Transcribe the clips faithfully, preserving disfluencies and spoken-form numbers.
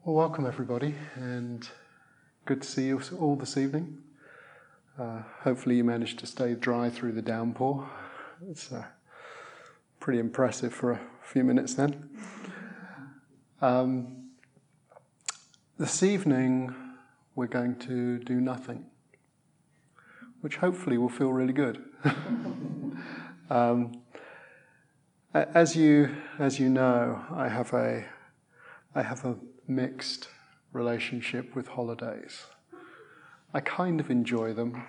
Well, welcome everybody, and good to see you all this evening. Uh, hopefully you managed to stay dry through the downpour. It's uh, pretty impressive for a few minutes then. Um, this evening we're going to do nothing, which hopefully will feel really good. um, as you as you know, I have a I have a mixed relationship with holidays. I kind of enjoy them,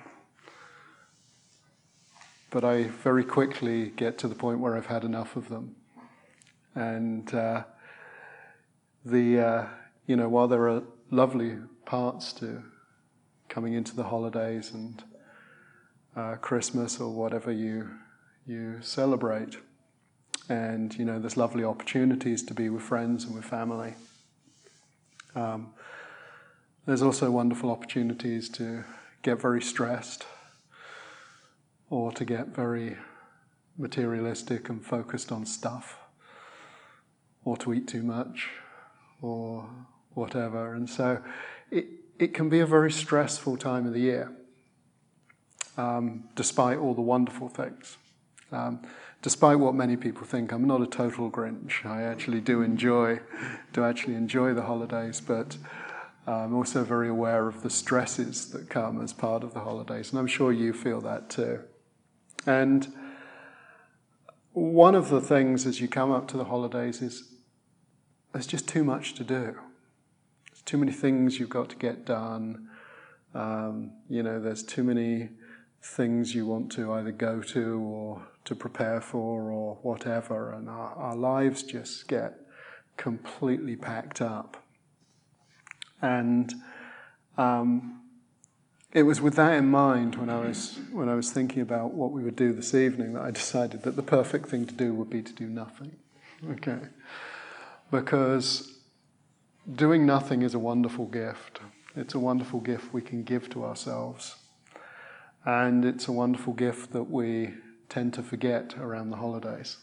but I very quickly get to the point where I've had enough of them. And uh, the uh, you know, while there are lovely parts to coming into the holidays and uh, Christmas or whatever you you celebrate, and you know, there's lovely opportunities to be with friends and with family. Um, there's also wonderful opportunities to get very stressed or to get very materialistic and focused on stuff, or to eat too much or whatever. And so it, it can be a very stressful time of the year, um, despite all the wonderful things. Um, despite what many people think, I'm not a total Grinch. I actually do enjoy, do actually enjoy the holidays, but I'm also very aware of the stresses that come as part of the holidays, and I'm sure you feel that too. And one of the things as you come up to the holidays is there's just too much to do. There's too many things you've got to get done. Um, you know, there's too many things you want to either go to or to prepare for or whatever, and our, our lives just get completely packed up. And um, it was with that in mind when I was when I was thinking about what we would do this evening that I decided that the perfect thing to do would be to do nothing. Okay, because doing nothing is a wonderful gift. It's a wonderful gift we can give to ourselves. And it's a wonderful gift that we tend to forget around the holidays.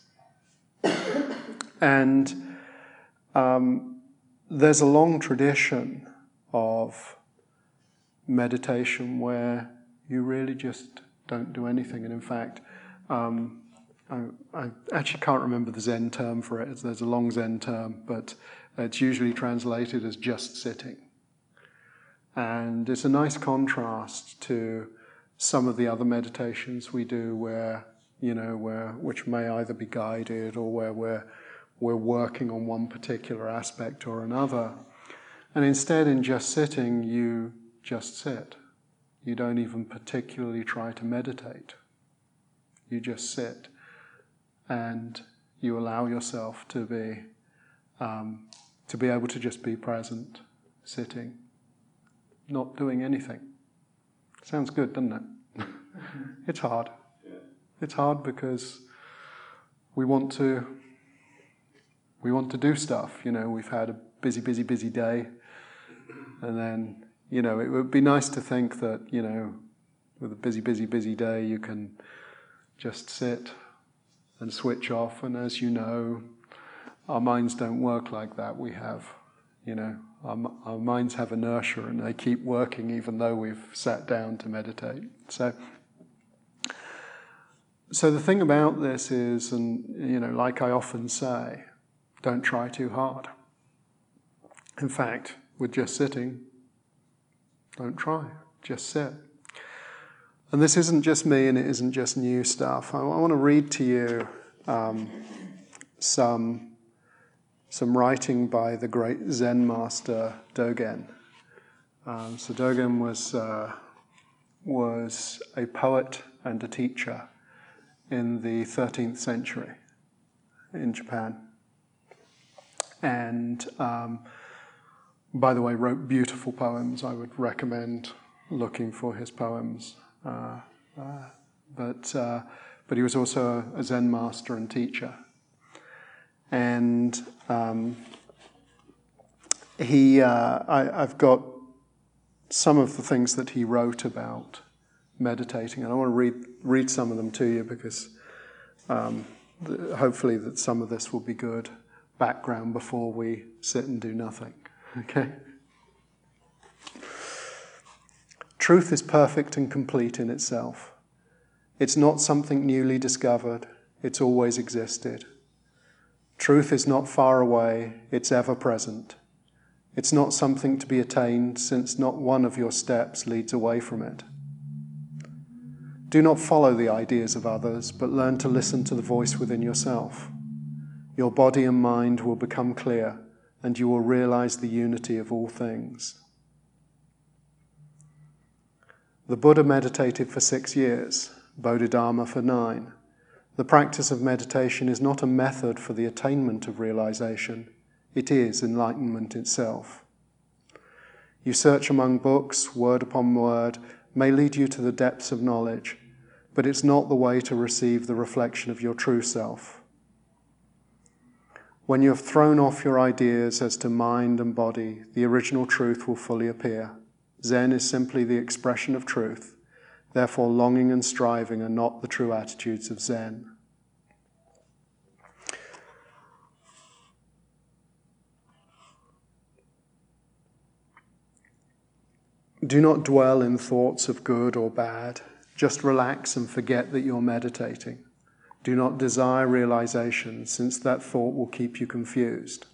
And um, there's a long tradition of meditation where you really just don't do anything. And in fact, um, I, I actually can't remember the Zen term for it. There's a long Zen term, but it's usually translated as just sitting. And it's a nice contrast to some of the other meditations we do where, you know, where which may either be guided or where we're we're working on one particular aspect or another. And instead, in just sitting, you just sit. You don't even particularly try to meditate. You just sit, and you allow yourself to be um, to be able to just be present, sitting, not doing anything. Sounds good, doesn't it? It's hard. It's hard because we want to we want to do stuff. You know, we've had a busy, busy, busy day, and then, you know, it would be nice to think that, you know, with a busy, busy, busy day, you can just sit and switch off. And as you know, our minds don't work like that. We have, you know, Our, our minds have inertia and they keep working even though we've sat down to meditate. So, so the thing about this is, and you know, like I often say, don't try too hard. In fact, with just sitting, don't try, just sit. And this isn't just me and it isn't just new stuff. I, I want to read to you um, some some writing by the great Zen master Dogen. Um, so Dogen was uh, was a poet and a teacher in the thirteenth century in Japan. And um, by the way, wrote beautiful poems. I would recommend looking for his poems. Uh, uh, but uh, but he was also a Zen master and teacher. And um, he, uh, I, I've got some of the things that he wrote about meditating, and I want to read read some of them to you because um, the, hopefully that some of this will be good background before we sit and do nothing. Okay? Truth is perfect and complete in itself. It's not something newly discovered. It's always existed. Truth is not far away. It's ever present. It's not something to be attained, since not one of your steps leads away from it. Do not follow the ideas of others, but learn to listen to the voice within yourself. Your body and mind will become clear, and you will realize the unity of all things. The Buddha meditated for six years, Bodhidharma for nine. The practice of meditation is not a method for the attainment of realization. It is enlightenment itself. You search among books, word upon word, may lead you to the depths of knowledge, but it's not the way to receive the reflection of your true self. When you have thrown off your ideas as to mind and body, the original truth will fully appear. Zen is simply the expression of truth. Therefore, longing and striving are not the true attitudes of Zen. Do not dwell in thoughts of good or bad. Just relax and forget that you're meditating. Do not desire realization, since that thought will keep you confused.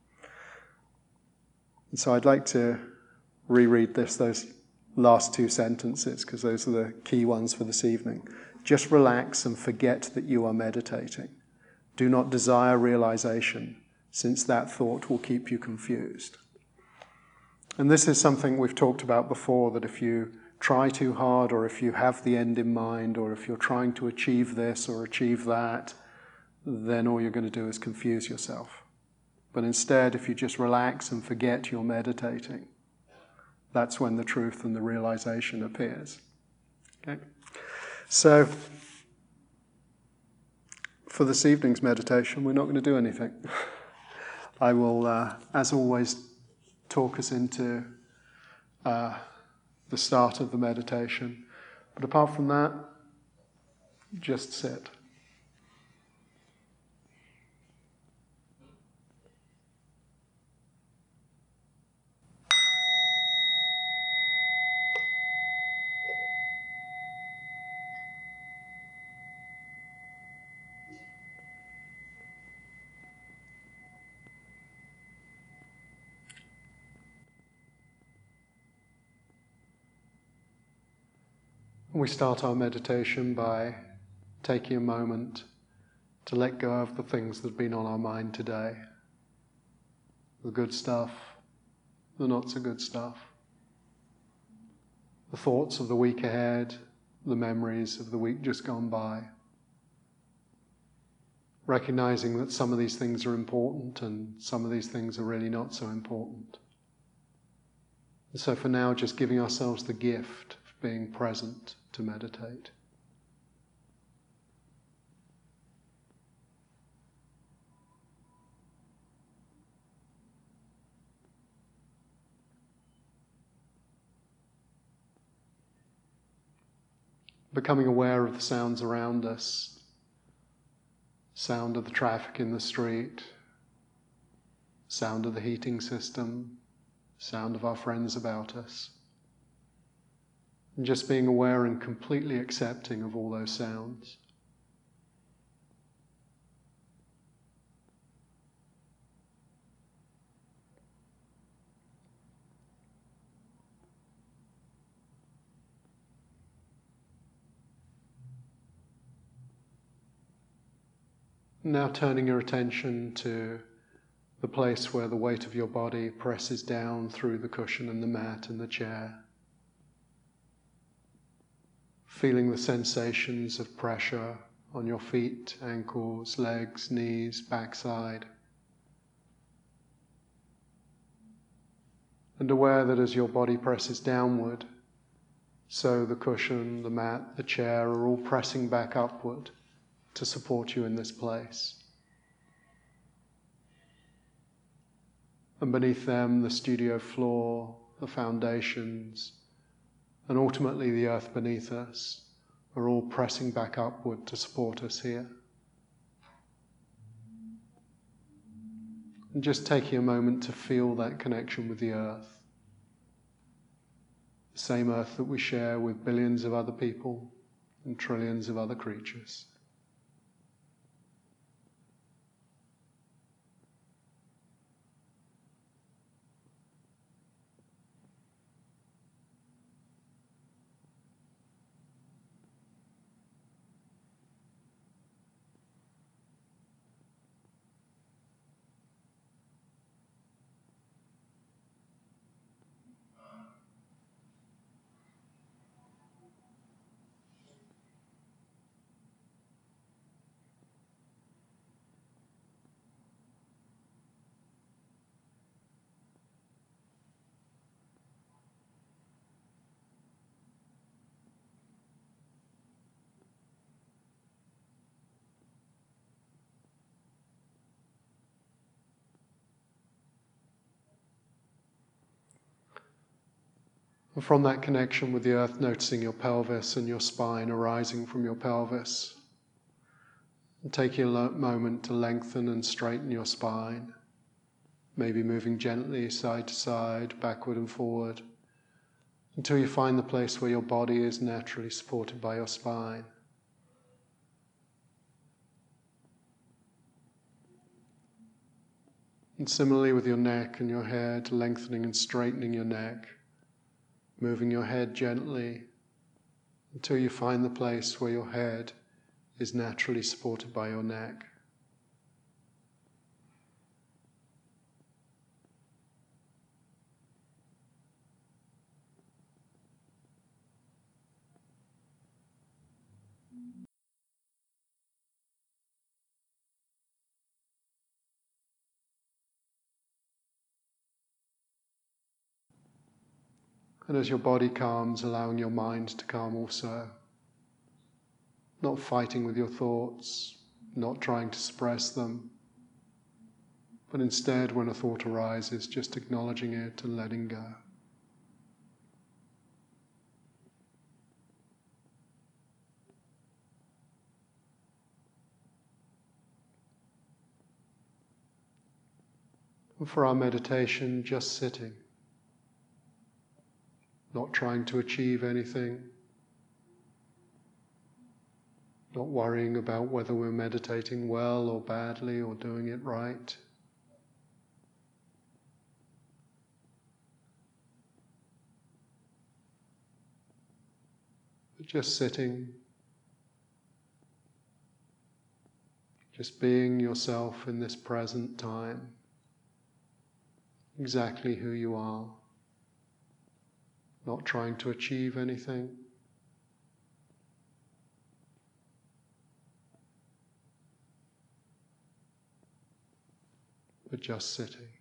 And so I'd like to reread this, those last two sentences, because those are the key ones for this evening. Just relax and forget that you are meditating. Do not desire realization, since that thought will keep you confused. And this is something we've talked about before, that if you try too hard, or if you have the end in mind, or if you're trying to achieve this or achieve that, then all you're going to do is confuse yourself. But instead, if you just relax and forget you're meditating, that's when the truth and the realization appears. Okay? So, for this evening's meditation, we're not going to do anything. I will, uh, as always, talk us into uh, the start of the meditation. But apart from that, just sit. We start our meditation by taking a moment to let go of the things that have been on our mind today. The good stuff, the not so good stuff. The thoughts of the week ahead, the memories of the week just gone by. Recognizing that some of these things are important and some of these things are really not so important. And so for now, just giving ourselves the gift of being present to meditate. Becoming aware of the sounds around us, sound of the traffic in the street, sound of the heating system, sound of our friends about us. And just being aware and completely accepting of all those sounds. Now turning your attention to the place where the weight of your body presses down through the cushion and the mat and the chair. Feeling the sensations of pressure on your feet, ankles, legs, knees, backside. And aware that as your body presses downward, so the cushion, the mat, the chair are all pressing back upward to support you in this place. And beneath them, the studio floor, the foundations, and ultimately the earth beneath us are all pressing back upward to support us here. And just taking a moment to feel that connection with the earth. The same earth that we share with billions of other people and trillions of other creatures. And from that connection with the earth, noticing your pelvis and your spine arising from your pelvis. And taking a moment to lengthen and straighten your spine. Maybe moving gently side to side, backward and forward, until you find the place where your body is naturally supported by your spine. And similarly with your neck and your head, lengthening and straightening your neck. Moving your head gently until you find the place where your head is naturally supported by your neck. And as your body calms, allowing your mind to calm also. Not fighting with your thoughts, not trying to suppress them, but instead when a thought arises, just acknowledging it and letting go. And for our meditation, just sitting. Not trying to achieve anything, not worrying about whether we're meditating well or badly or doing it right. But just sitting, just being yourself in this present time, exactly who you are. Not trying to achieve anything, but just sitting.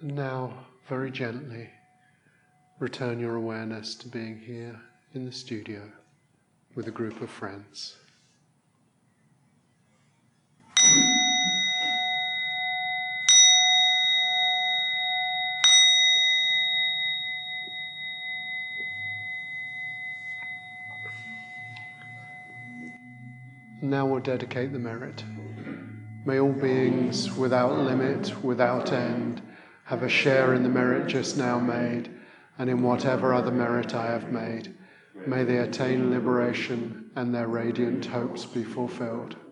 And now, very gently, return your awareness to being here in the studio with a group of friends. Now we'll dedicate the merit. May all beings without limit, without end, have a share in the merit just now made, and in whatever other merit I have made. May they attain liberation and their radiant hopes be fulfilled.